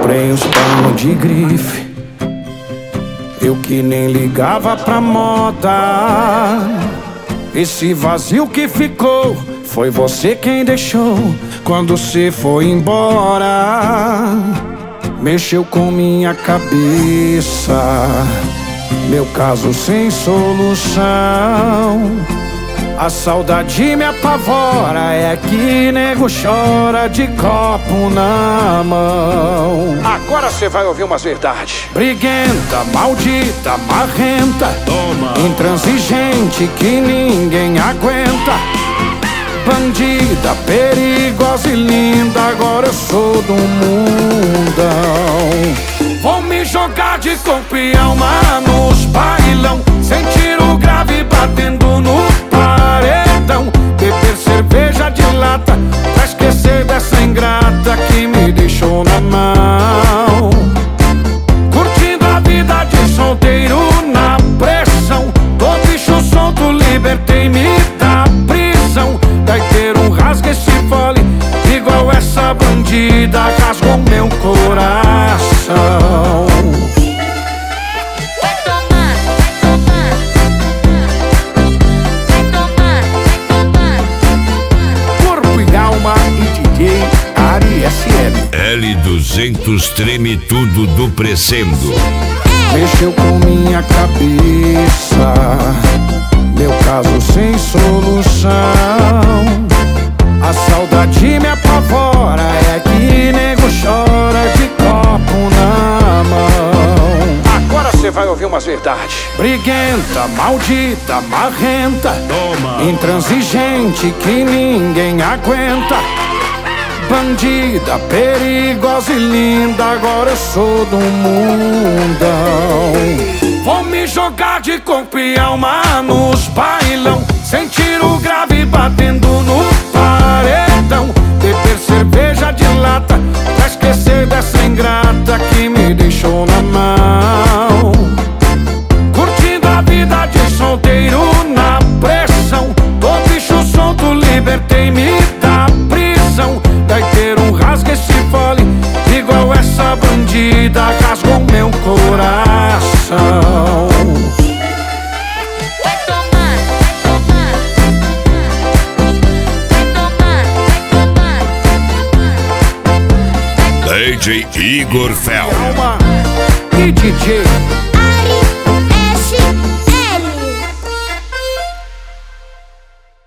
Comprei uns panos de grife, eu que nem ligava pra moda. Esse vazio que ficou, foi você quem deixou quando cê foi embora. Mexeu com minha cabeça, meu caso sem solução. A saudade me apavora, é que nego chora de copo na mão. Agora cê vai ouvir umas verdades. Briguenta, maldita, marrenta, toma. Intransigente que ninguém aguenta. Bandida, perigosa e linda, agora eu sou do mundão. Vou me jogar de corpo e alma nos bailão, sem tiro grave batendo no paredão. Beber cerveja de lata pra esquecer dessa ingrata que me deixou na mão. Curtindo a vida de solteiro na pressão, tô bicho solto, libertei-me da prisão. Vai ter um rasga esse fole, igual essa bandida rasgou meu coração. Vai tomar, vai tomar. Vai tomar, vai tomar. Corpo e alma e DJ Ari SM. L200 treme tudo do Crescendo. Mexeu com minha cabeça, meu caso sem solução. A saudade me apavora, é que nego chora de copo na mão. Agora cê vai ouvir umas verdades. Briguenta, maldita, marrenta, toma. Intransigente que ninguém aguenta. Bandida, perigosa e linda, agora eu sou do mundão. Vou me jogar de corpo e alma nos bailão, sem tiro grave batendo no paredão. Beber cerveja de lata pra esquecer dessa ingrata que me deixou na mão. Curtindo a vida de solteiro na pressão, tô bicho solto, libertei-me da prisão. Vai ter um rasga esse fole, igual essa bandida rasgou meu coração. Vai tomar, vai tomar. Vai tomar, vai tomar. DJ Igor Fel. Alma e DJ